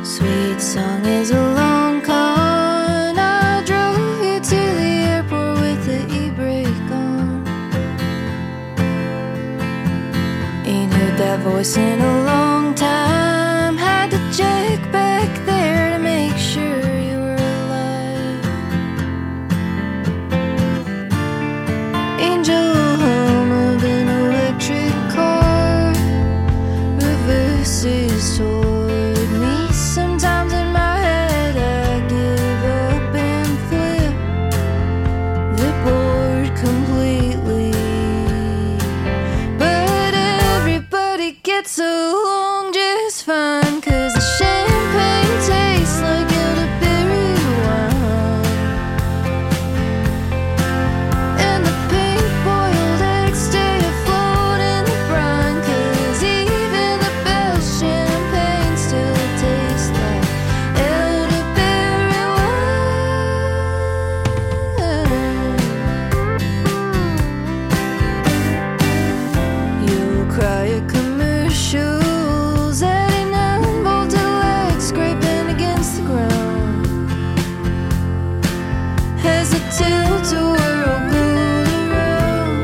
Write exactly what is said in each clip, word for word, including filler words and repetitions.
Sweet song is a long con. I drove you to the airport with the e-brake on. Ain't heard that voice in a long time. Had to check back there to make sure you were alive. Angel hum of an electric car reverses toward me. Sometimes in my head I give up and flip the board completely. But everybody gets along just fine, 'cause the champagne tastes like elderberry wine, and the pink-boiled eggs stay afloat in the brine, 'cause even the best champagne still tastes like elderberry wine. You'll cry at commercials, eighty-nine volted legs scraping against the ground as the tilt-a-whirl goes around.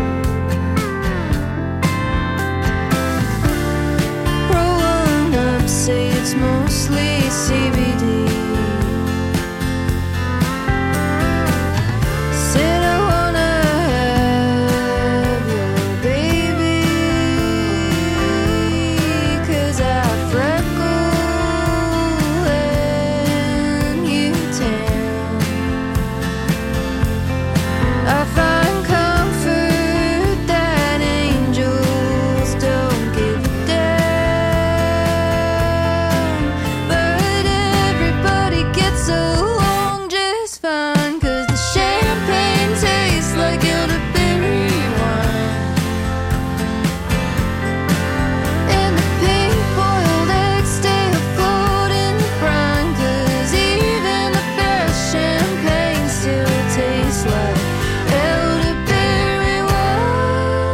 Roll on up, say it's mostly C B D. Said I wanna have your baby, 'cause I freckle and you tan. I find comfort that angels don't give a damn. But everybody gets along just fine, 'cause the champagne tastes like elderberry wine, and the pink-boiled eggs stay afloat in the brine, 'cause even the best champagne still tastes like elderberry wine.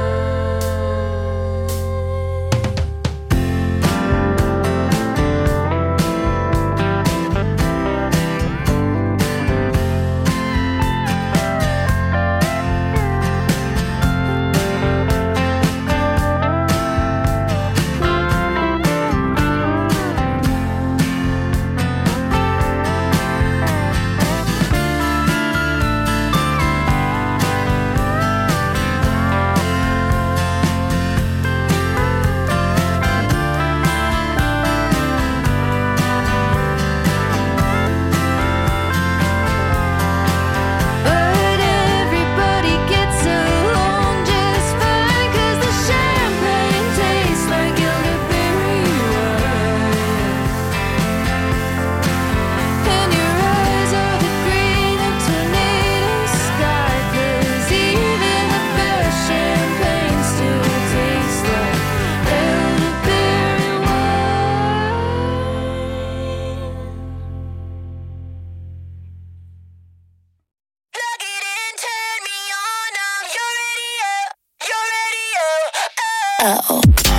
But everybody gets along just fine, 'cause the champagne tastes like elderberry wine, and your eyes are the green of tornado sky, 'cause even the best champagne still tastes like elderberry wine. Plug it in, turn me on, I'm your radio, your radio. Oh.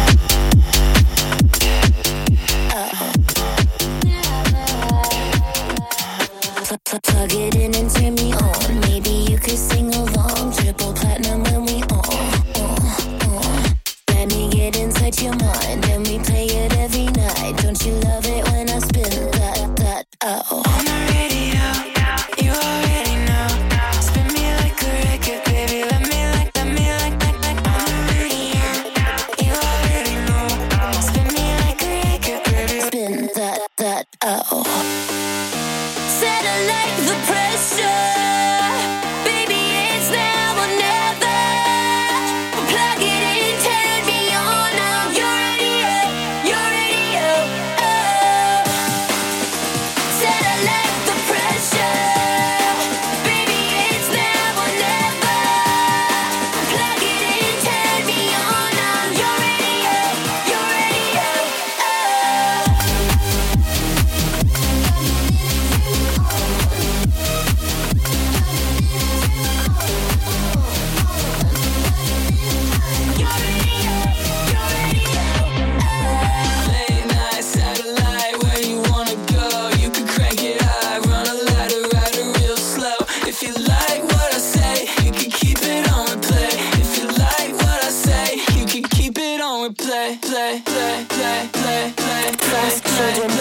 Pl- pl- Plug it in and turn me on. Maybe you could sing along. Triple platinum when we on. on, on. Let me get inside your mind, and we play it every night. Don't you love it when I spin that, that, oh. On the radio, you already know. Spin me like a record, baby. Let me like, let me like, like, like. On the radio, you already know. Spin me like a record, baby. Spin that, that, oh. Satellite the pressure, baby, it's now or never. Plug it in, turn me on, I'm your radio, your radio. Oh. Dance children.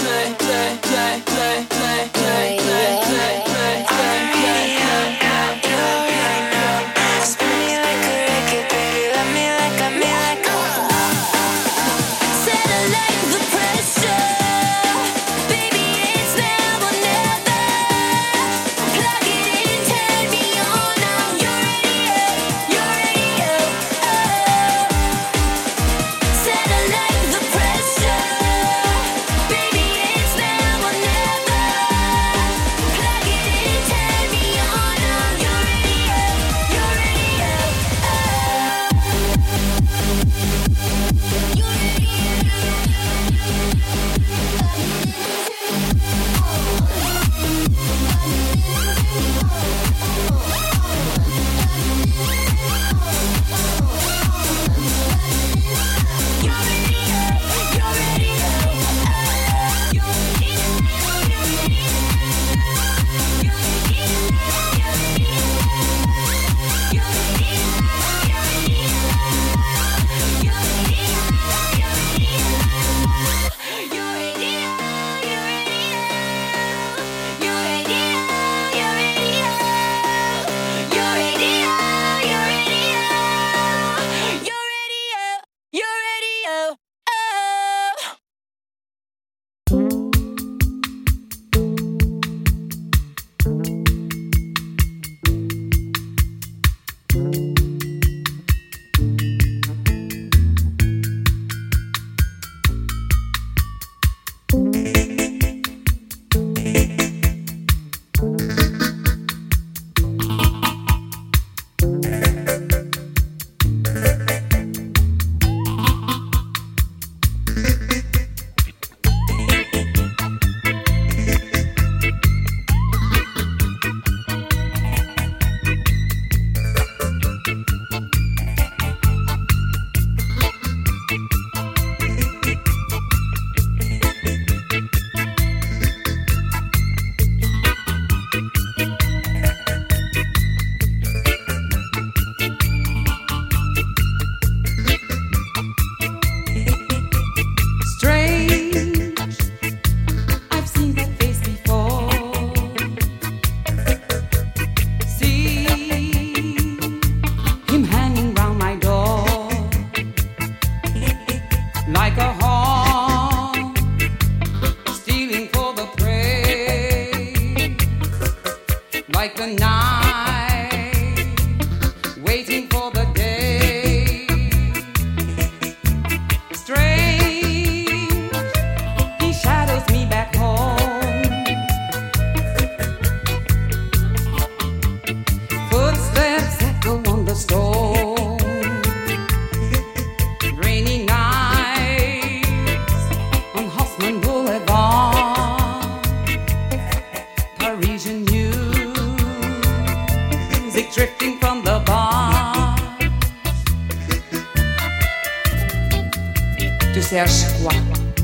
Serge quoi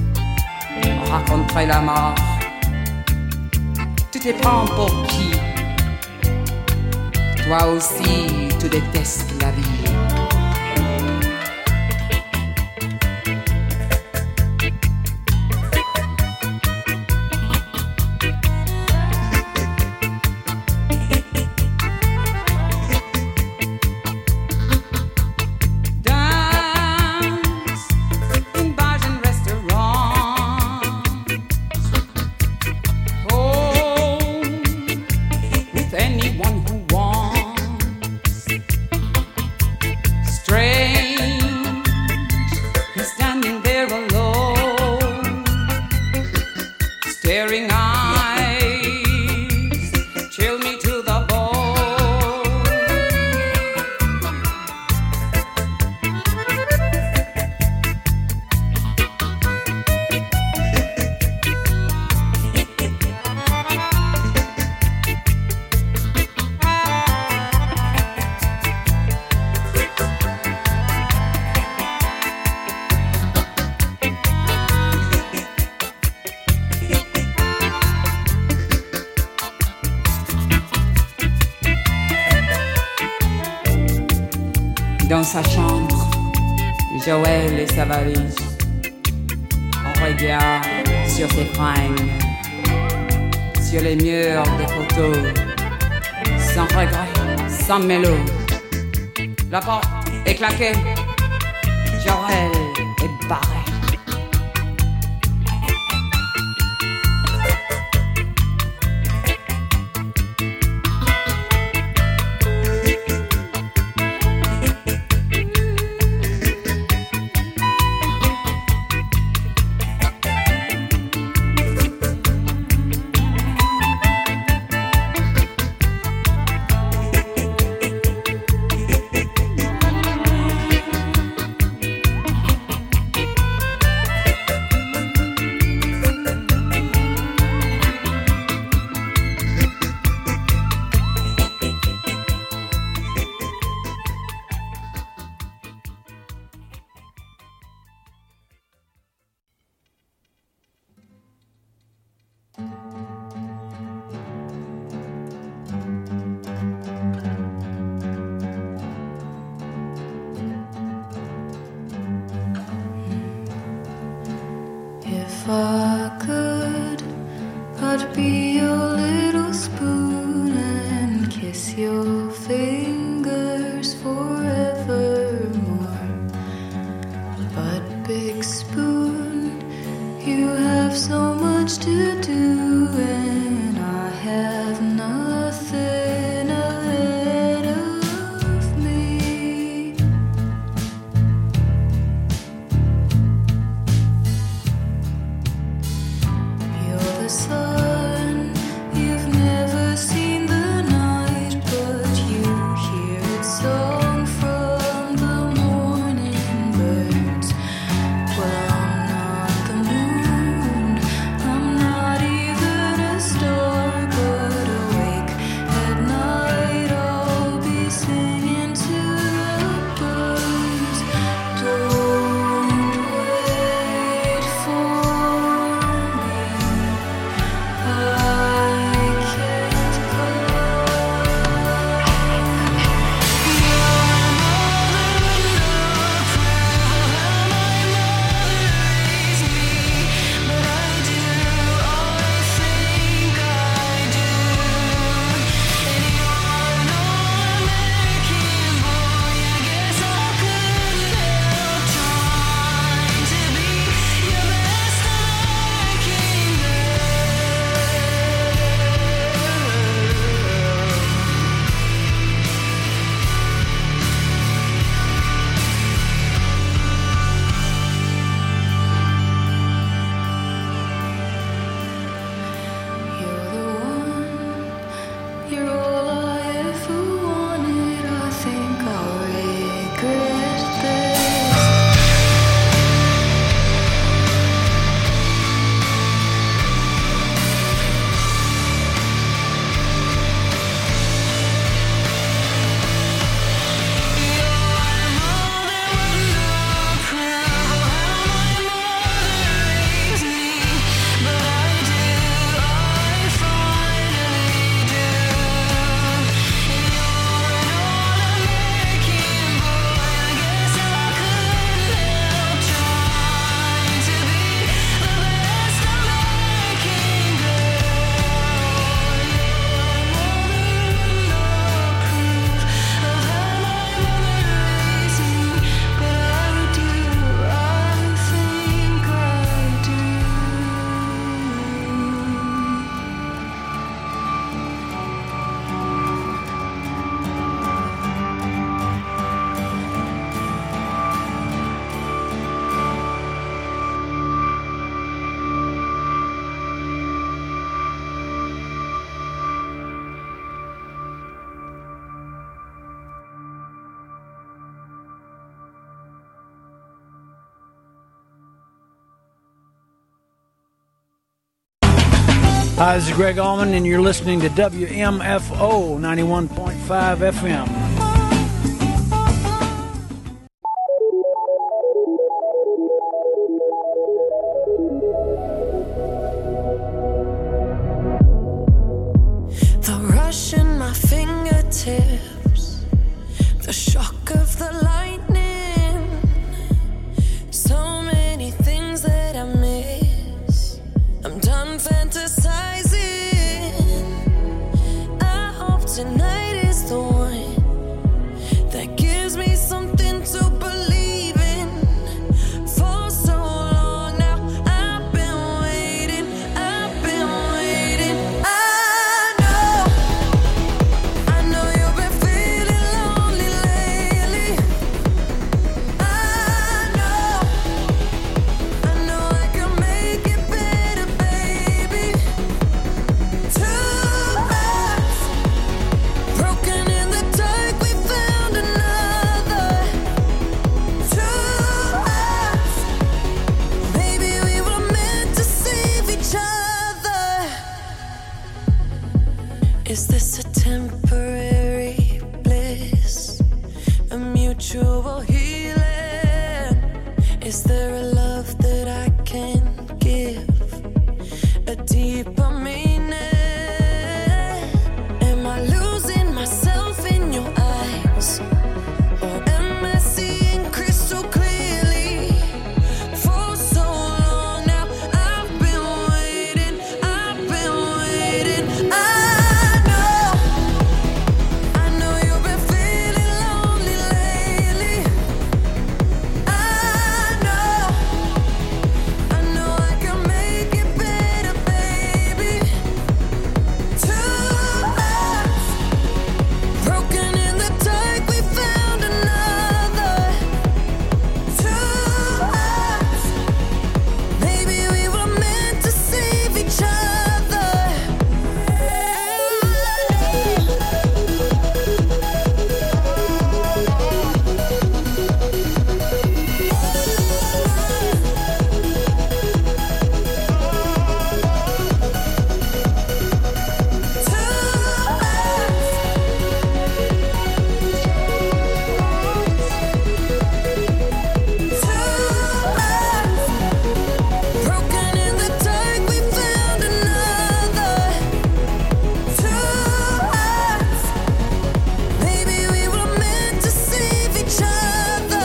on raconterait la mort. Tu te prends pour qui? Toi aussi, tu détestes la vie. Dans sa chambre, Joël et sa valise ont regard sur ses fringues, sur les murs des photos, sans regret, sans mélo. La porte est claquée, Jorel est barré. If I could, I'd be your little spoon and kiss your fingers forevermore. But big spoon, you have so much to do and I have nothing ahead of me. You're the sun, you've never seen the night, but you hear its song from the morning birds. Well, I'm not the moon, I'm not even a star, but awake at night I'll be singing to the birds. Don't wait for me, I can't You're the one, you're all I ever wanted. I think I'll regret this. Hi, this is Greg Allman, and you're listening to W M F O ninety-one point five F M. The rush in my fingertips, the shock of the lightning, so many things that I miss. Is this a temporary bliss? A mutual healing? Is there a love that I can give? A deeper meaning? Am I losing myself in your eyes? Or am I seeing crystal clearly? For so long now, I've been waiting, I've been waiting. I know, I know you've been feeling lonely lately. I know, I know I can make it better, baby. Two hearts broken in the dark, we found another. Two hearts, maybe we were meant to save each other. Broken in the dark, we found another. Two hearts, maybe we were meant to save each other.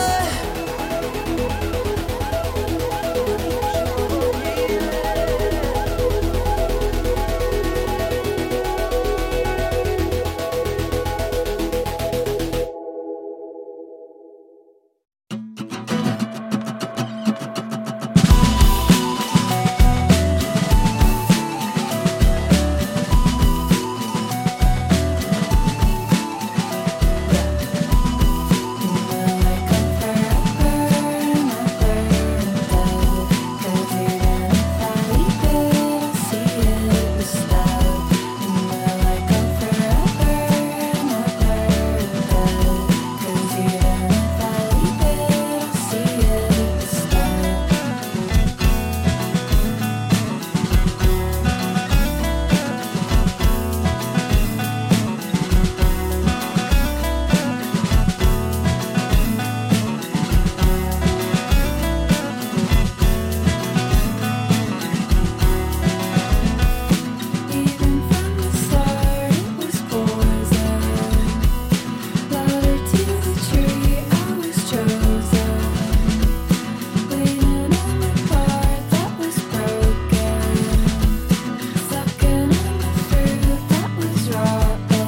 Even from the start, it was poison. Louder to the tree, I was chosen. Waiting on the part that was broken. Sucking on the fruit that was rotten.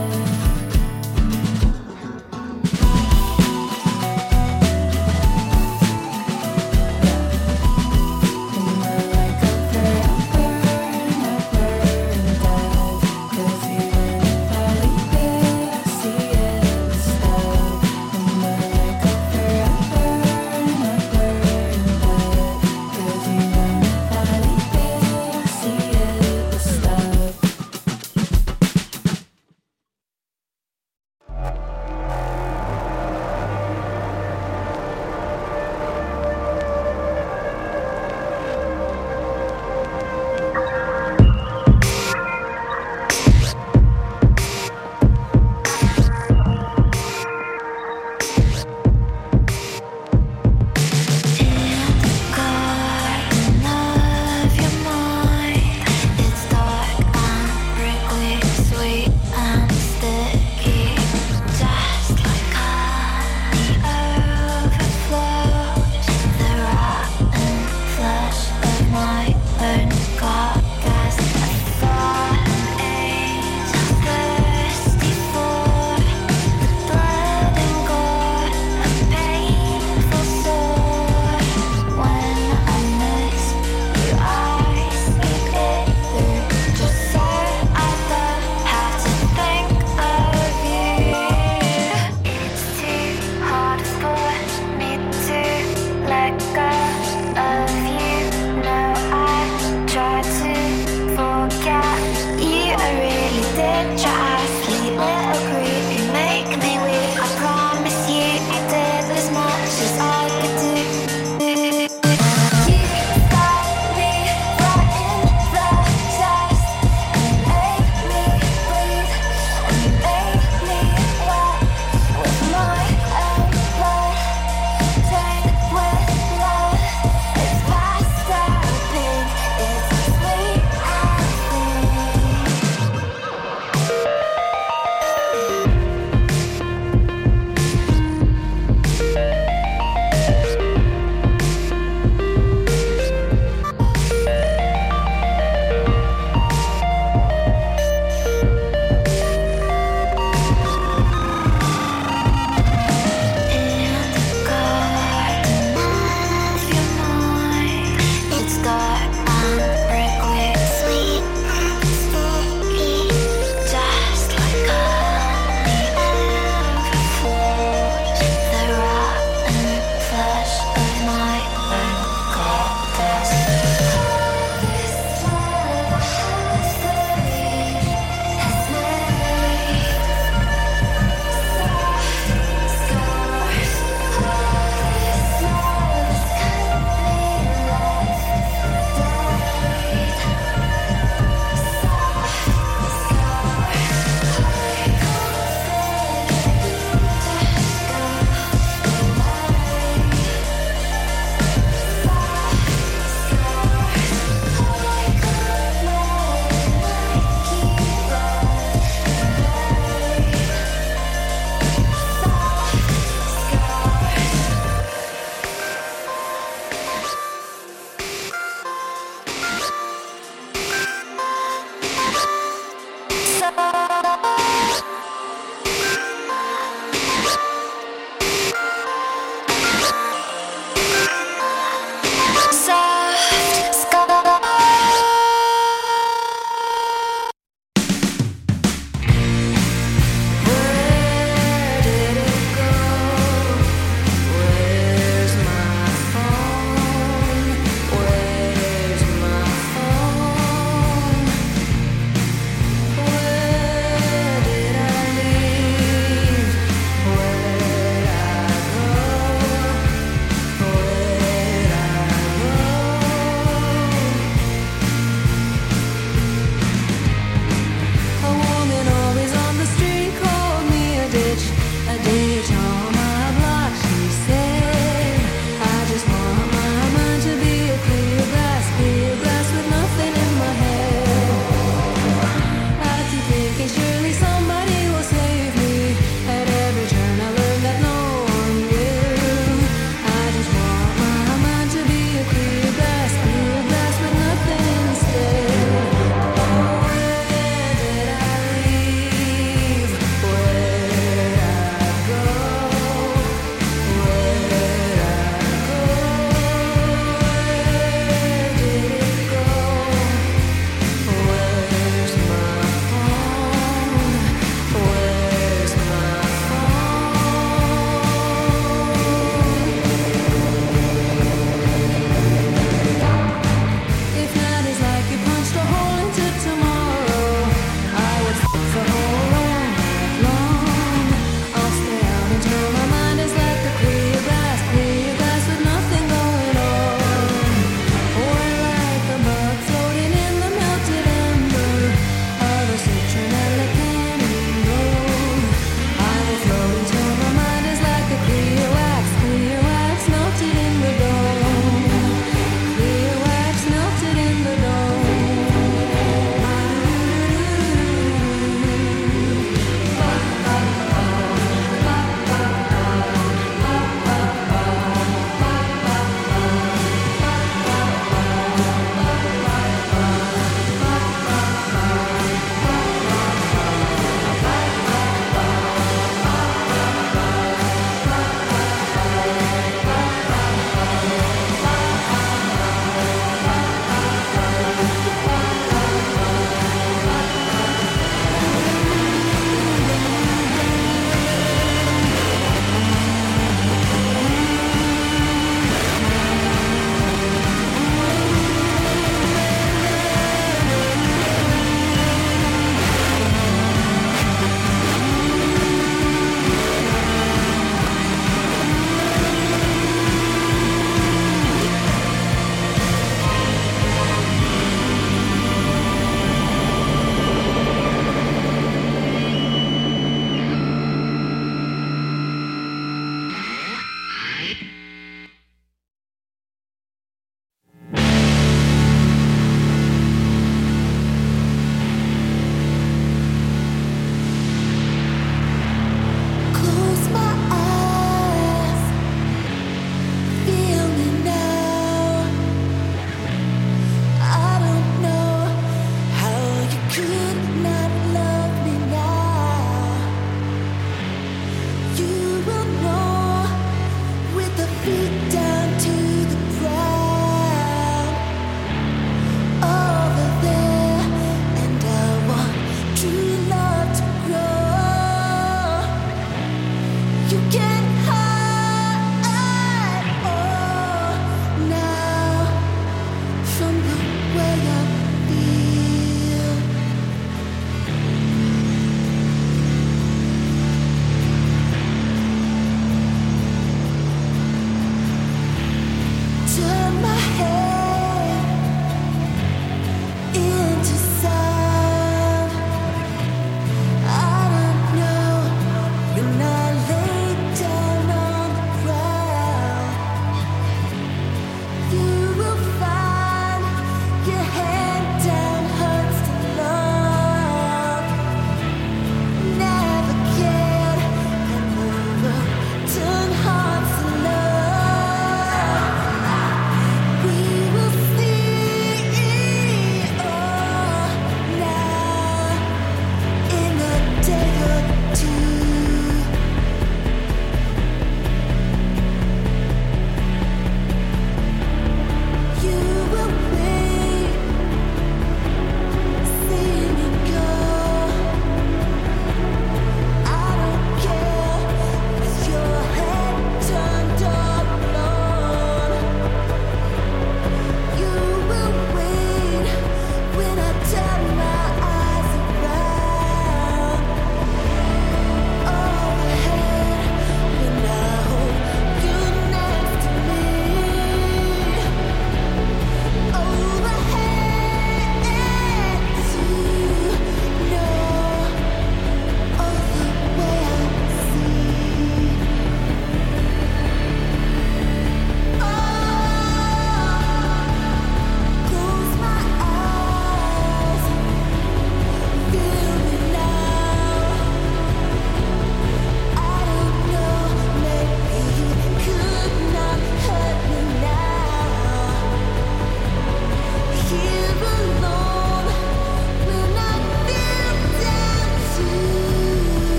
And we're like a forever and ever and dead. 'Cause even if I leave it, I see it instead. And we're like a forever and ever and dead. 'Cause even if I leave it, I see it instead. Garden of your mind, it's dark and prickly, sweet and sticky, just like honey overflows. The rotten flesh of my own carcass, a fallen angel thirsty for blood and gore, a painful sore. When I miss you, I speak it through, just so I don't have to think of you. It's too hard for me to let go of you. No, I tried to forget you. I really did try. Sweet little creep, you make me weak. I promise you, I did as much as I could do. You got me right in the chest and make me bleed.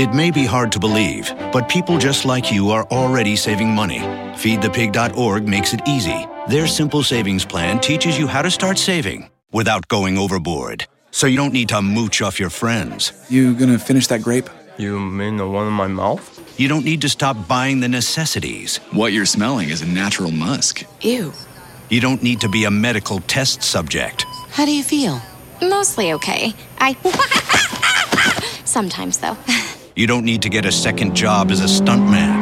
It may be hard to believe, but people just like you are already saving money. feed the pig dot org makes it easy. Their simple savings plan teaches you how to start saving without going overboard. So you don't need to mooch off your friends. You gonna finish that grape? You mean the one in my mouth? You don't need to stop buying the necessities. What you're smelling is a natural musk. Ew. You don't need to be a medical test subject. How do you feel? Mostly okay. I... Sometimes, though. You don't need to get a second job as a stuntman.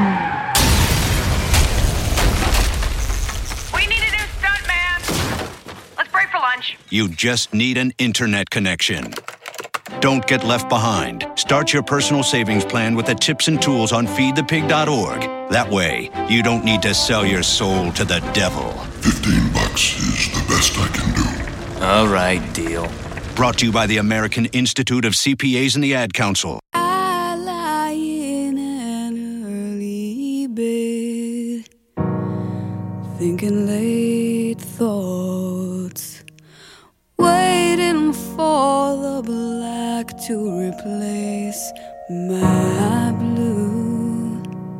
We need a new stuntman. Let's break for lunch. You just need an internet connection. Don't get left behind. Start your personal savings plan with the tips and tools on feed the pig dot org. That way, you don't need to sell your soul to the devil. Fifteen bucks is the best I can do. All right, deal. Brought to you by the American Institute of C P As and the Ad Council. I lie in an early bed, thinking late thoughts, waiting for the black to replace my blue.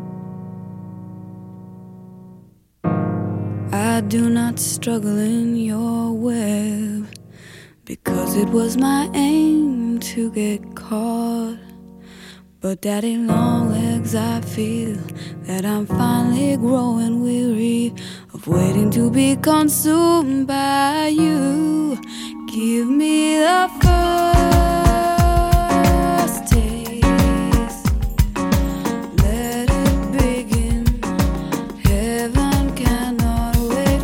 I do not struggle in your web, because it was my aim to get caught. But daddy long legs, I feel that I'm finally growing weary of waiting to be consumed by you. Give me the first taste, let it begin. Heaven cannot wait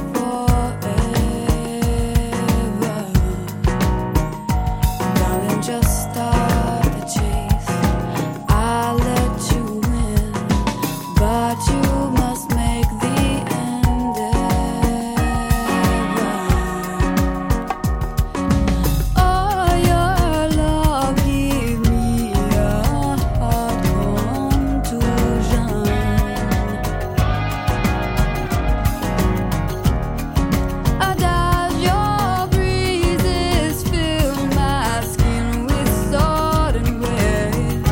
forever. Darling, just start the chase. I'll let you win, but you must make the endeavor. Oh, your love give me a heart contusion. Does your breezes fill my skin with sudden red?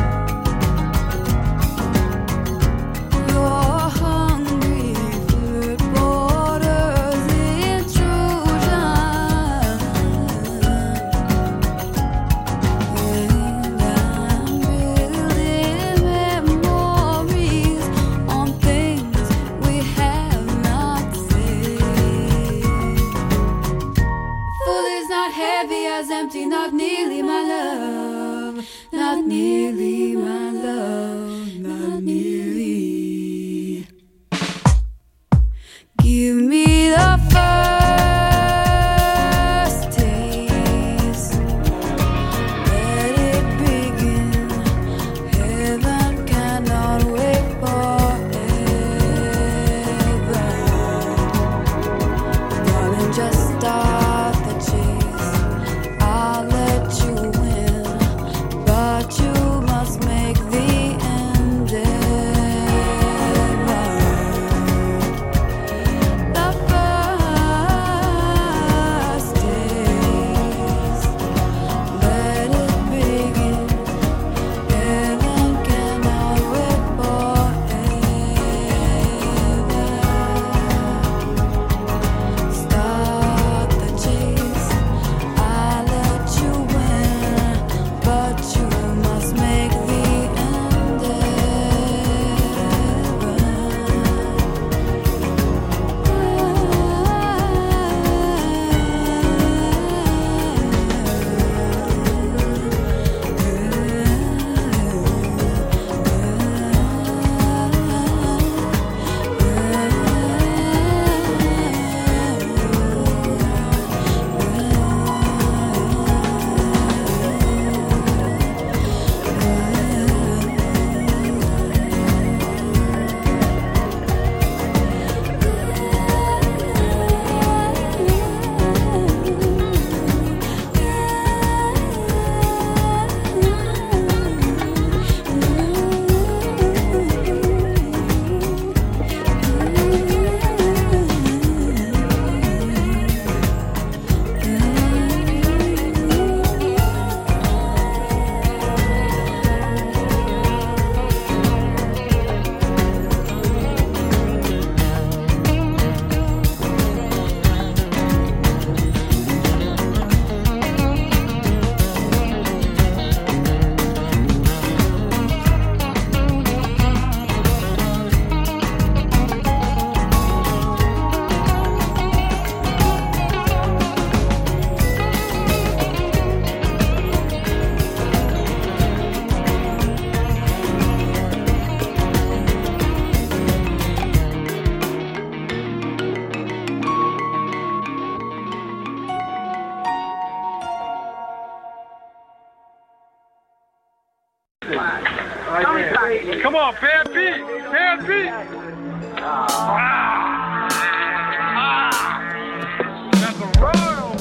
Your hungry flirt borders intrusion, and I'm building memories on things we have not said. Full is not heavy as empty, not nearly my love, not nearly my love, not nearly. Give me the first taste, let it begin. Heaven cannot wait forever. Darling, just start the chase. I'll let you win, but you must make the endeavor. listen. Come on, Pan P. Pan P. Ah. Ah. That's a royal.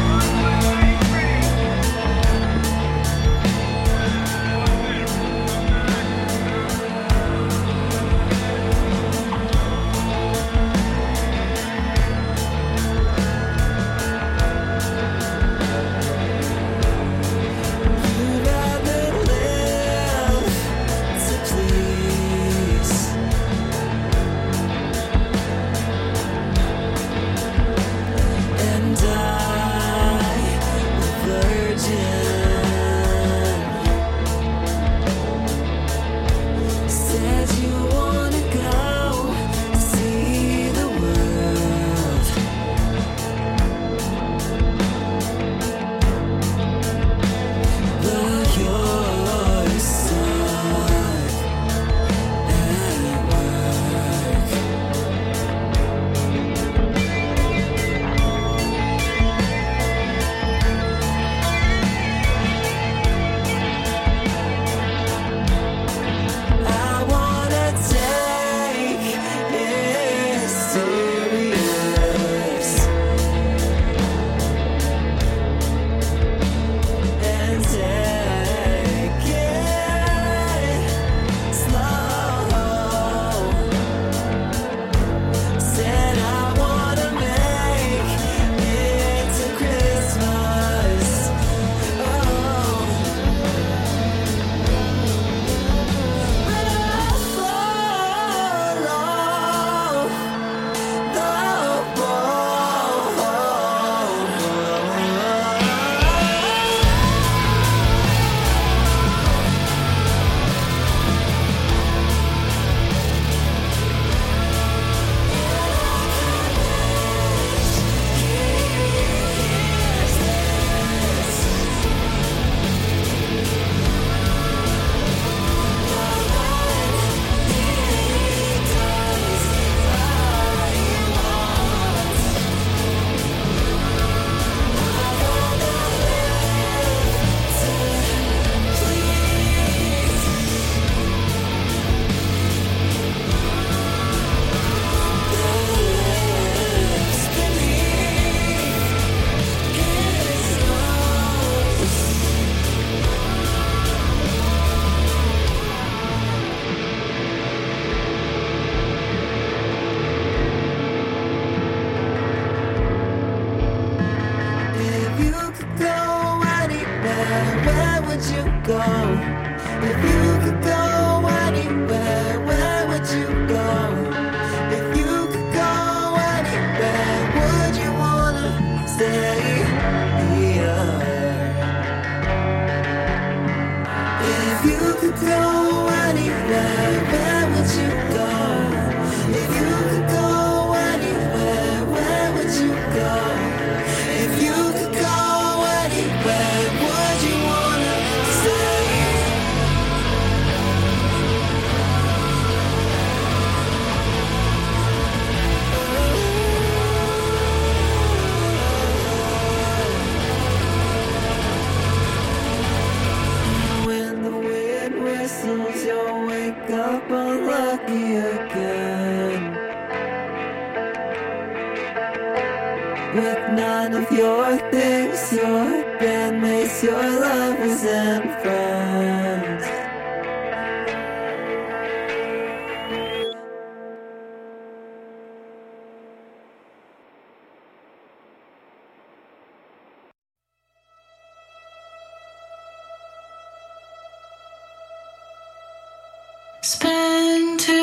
Spend too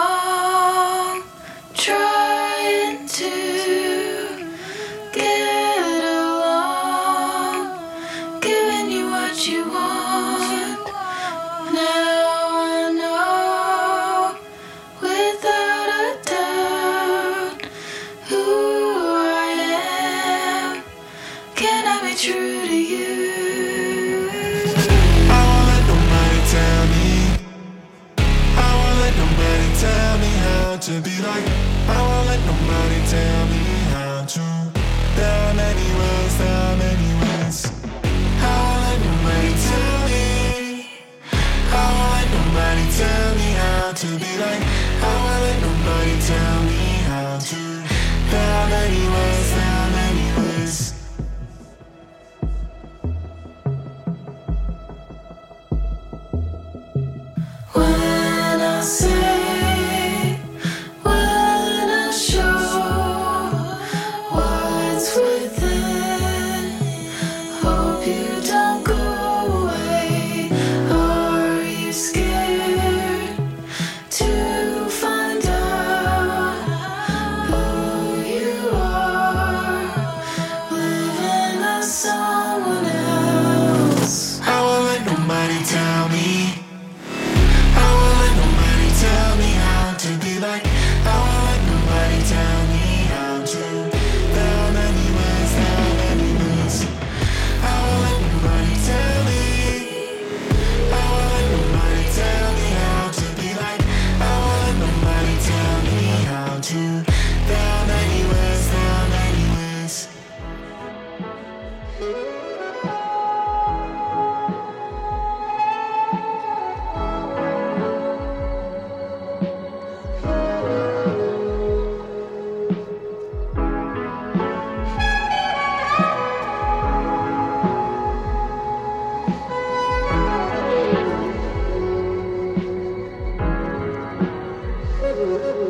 long trying to get along, giving you what you want. Now I know without a doubt who I am. Can I be true to you? I won't let nobody tell me. Nobody tell me how to be like. I won't let nobody tell me how to. There are many ways, there are many ways. I won't let nobody tell me. I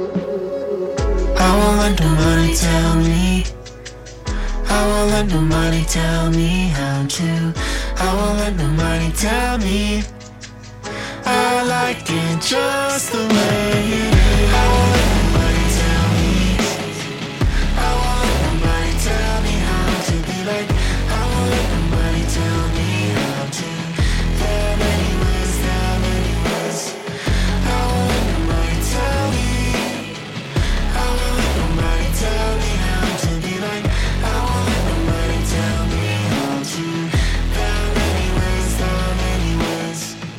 I won't let nobody tell me. I won't let nobody tell me how to. I won't let nobody tell me. I like it just the way it is. I won't let nobody tell me. I won't let nobody tell me how to be like. I won't let nobody tell me how to. There are many ways, there are many ways. I won't let nobody tell me. I won't let nobody tell me how to be like. I won't let nobody tell me how to. There are many ways, there are many ways.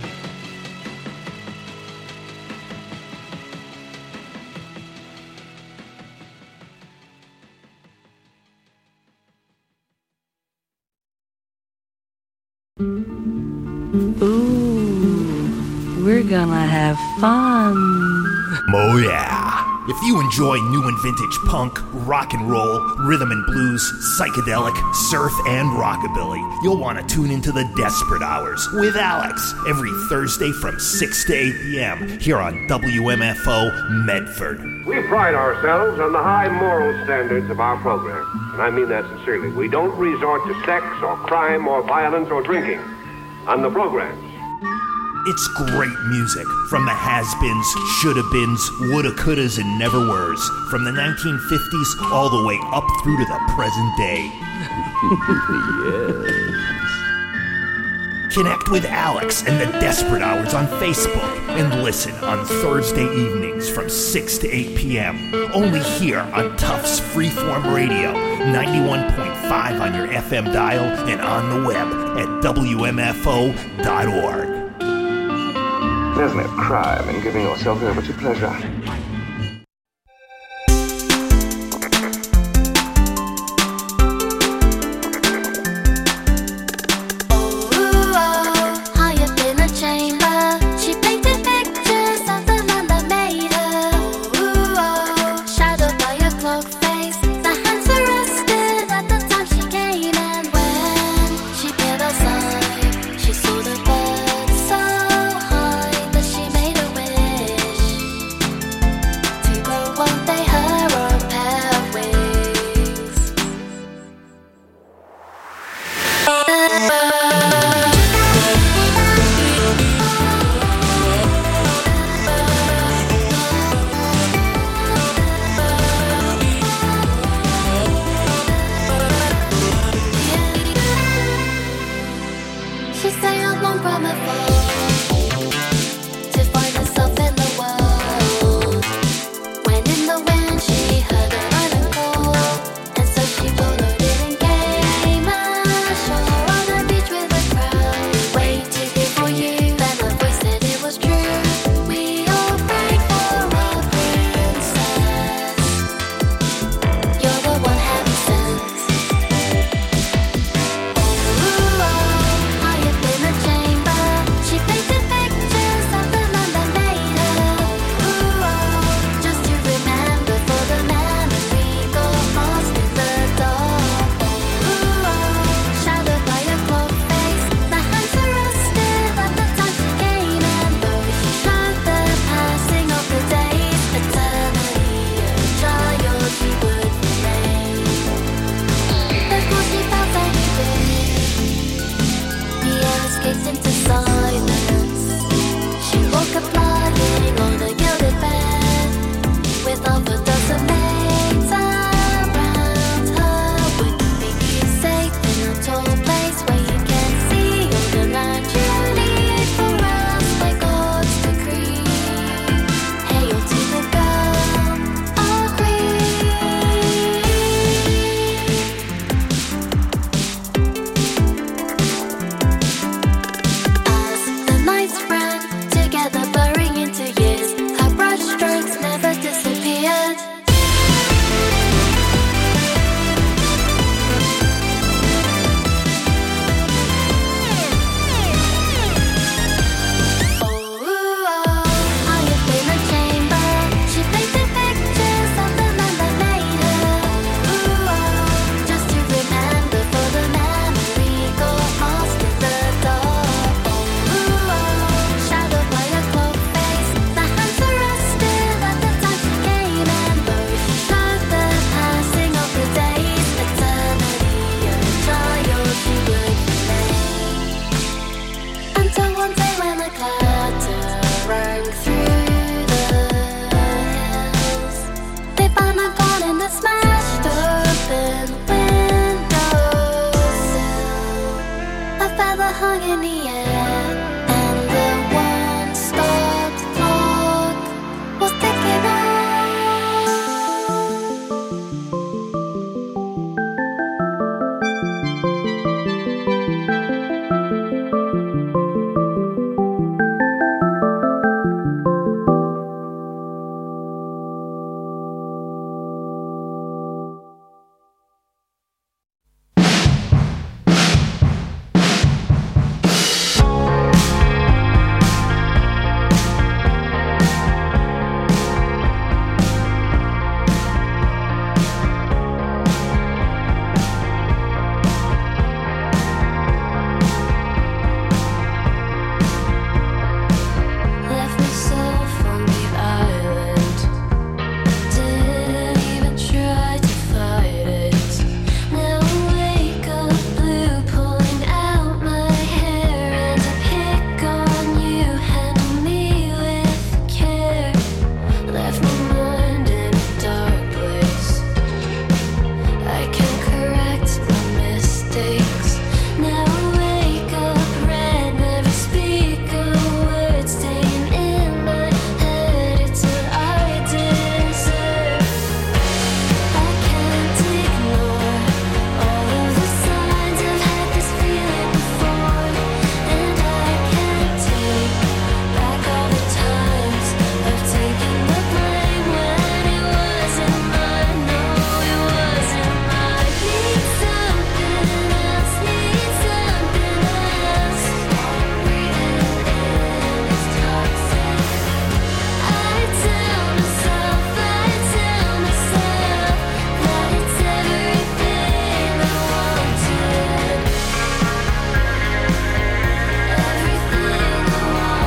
Ooh, we're gonna have fun. Oh yeah. If you enjoy new and vintage punk, rock and roll, rhythm and blues, psychedelic, surf, and rockabilly, you'll want to tune into the Desperate Hours with Alex every Thursday from six to eight p.m. here on W M F O Medford. We pride ourselves on the high moral standards of our program, and I mean that sincerely. We don't resort to sex or crime or violence or drinking on the programs. It's great music from the has-beens, shoulda-beens, woulda-couldas, and never-weres, from the nineteen fifties all the way up through to the present day. Yes. Connect with Alex and the Desperate Hours on Facebook and listen on Thursday evenings from six to eight p.m. only here on Tufts Freeform Radio, ninety-one point five on your F M dial and on the web at W M F O dot org. There's no crime in giving yourself over to pleasure. in the air, and the one-stop clock was ticking on. Left myself on the island, didn't even try to fight it. Now I wake up blue, pulling out my hair, and I pick on you, handle me with care. Left my mind in a dark place. I can correct my mistakes. Now I wake up red, never speak a word, staying in my head. It's what I deserve. I can't ignore all of the signs. I've had this feeling before, and I can't take back all the times I've taken the blame when it wasn't mine. No, it wasn't mine. Need something else, need something else. Breathing in is toxic. I tell myself, I tell myself that it's everything I wanted. Everything I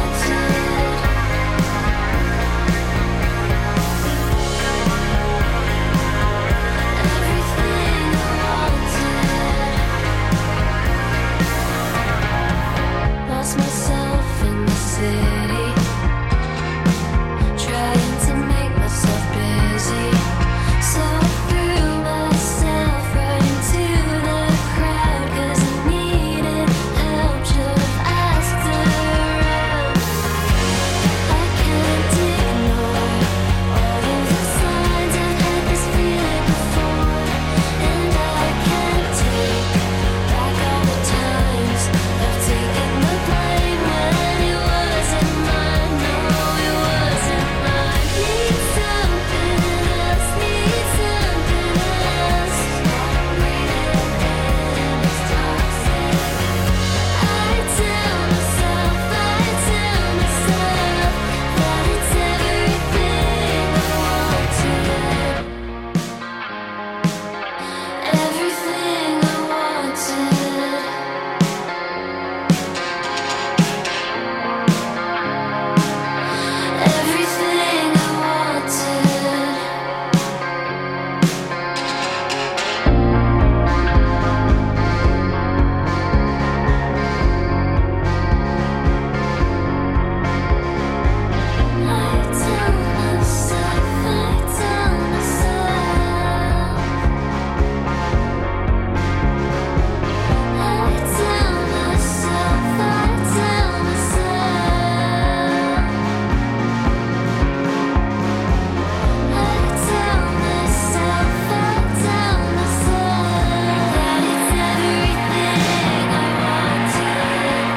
wanted. Lost myself in the city, trying to make myself busy. So I threw myself right into the crowd, 'cause I needed help, should have asked around. I can't ignore all of the signs. I've had this feeling before, and I can't take back all the times I've taken the blame when it wasn't mine. No, it wasn't mine. Need something else, need something else. Breathing in is toxic. I tell myself, I tell myself that it's everything I wanted. Everything I wanted. Everything I wanted. I tell myself, I tell myself. I tell myself, I tell myself. I tell myself, I tell myself that it's everything I wanted.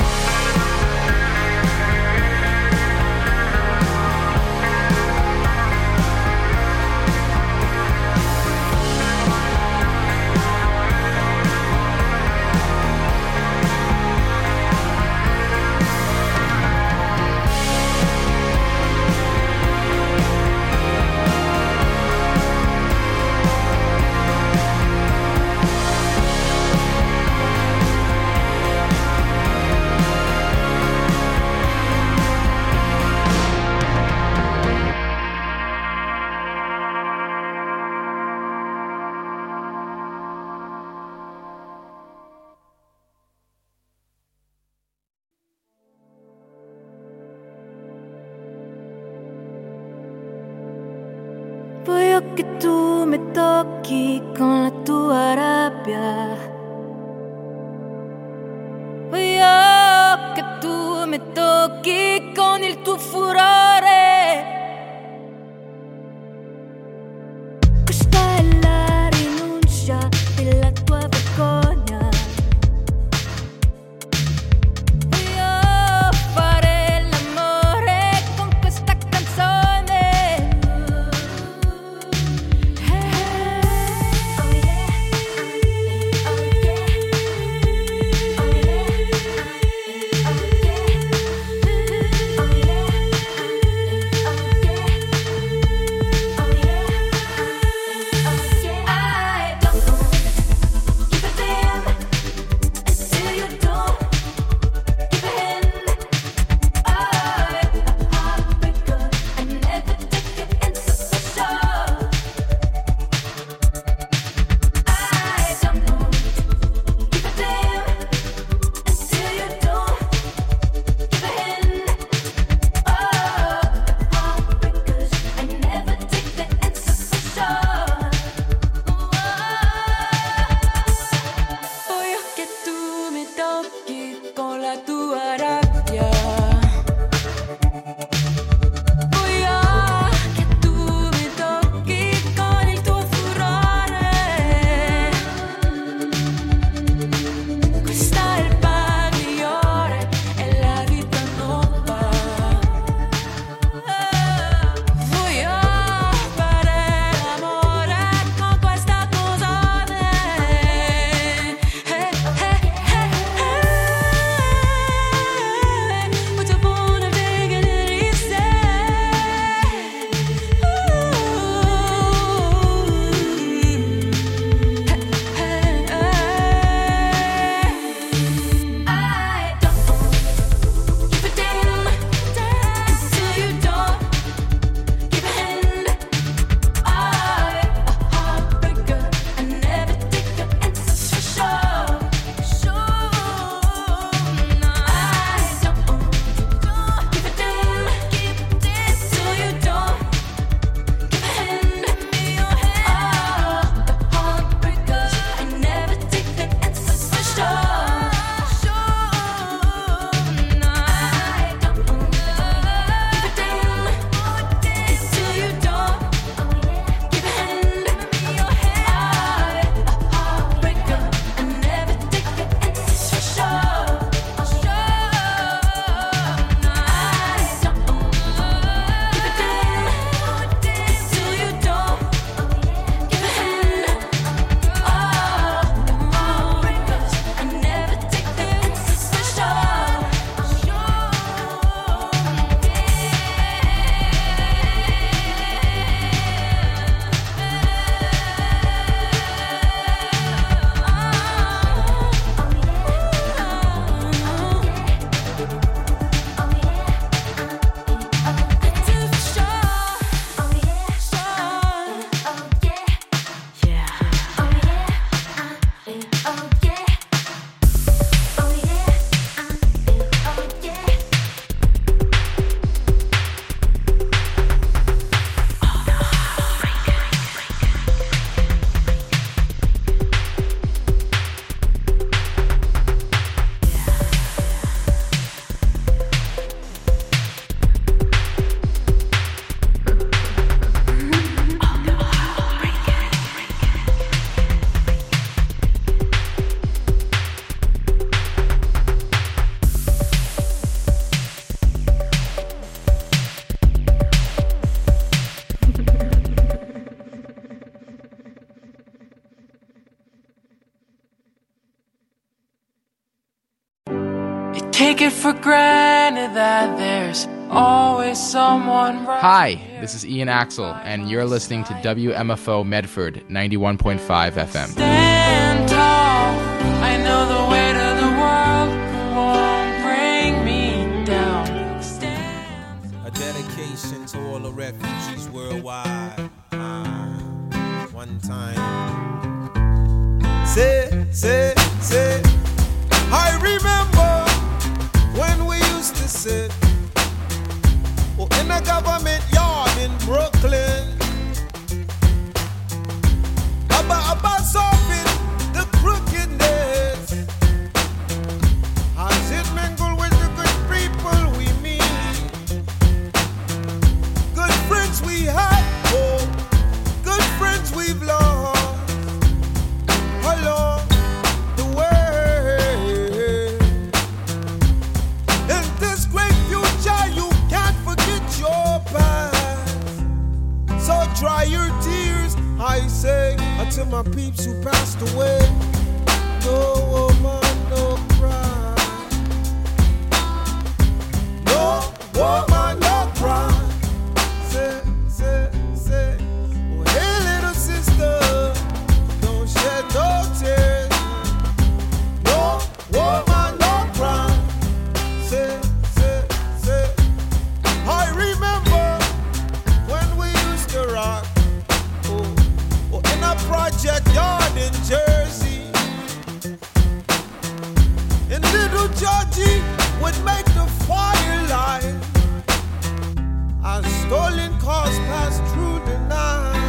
Voglio che tu mi tocchi con la tua rabbia. Voglio furore. Questa è la rinuncia della tua vergogna. Voglio fare l'amore con questa canzone. Oh yeah, oh yeah, oh yeah, oh yeah, oh Voglio che tu mi tocchi con la tua rabbia. Voglio che tu mi tocchi con il tuo furore. Questa è il migliore e la vita nuova. Voglio fare l'amore con questa canzone. Hey, hey, hey, hey. What you wanna big and it is I don't give a damn until you don't give a hand. I'm a heartbreaker. I never take your answers for sure. Sure, I don't give a damn until you don't give a hand. Me your hand. I'm a heartbreaker. I never take the answers for sure. Sure, I don't give a damn until you don't give a hand. Me your hand. I'm a heartbreaker. I never take the answers for sure. Sure, I don't give a damn until you don't give a hand. Heartbreakers, I never take the answers for sure. Take it for granted that there's always someone right. Hi, this is Ian Axel, and you're listening to W M F O Medford ninety-one point five F M. Stand tall. I know the weight of the world won't bring me down. A dedication to all the refugees worldwide. Uh, one time. Say, say, say. I remember when we used to sit oh, in a government yard in Brooklyn. About, about solving the crookedness. As it mingled with the good people we meet. I say to my peeps who passed away, no woman, no cry. No woman, no cry. Say, say, say, oh, hey little sister, don't shed no tears. No woman, no cry. Say, say, say, I remember when we used to rock, oh, oh, in a project yard in Jersey. And little Georgie would make the fire light as stolen cars passed through the night.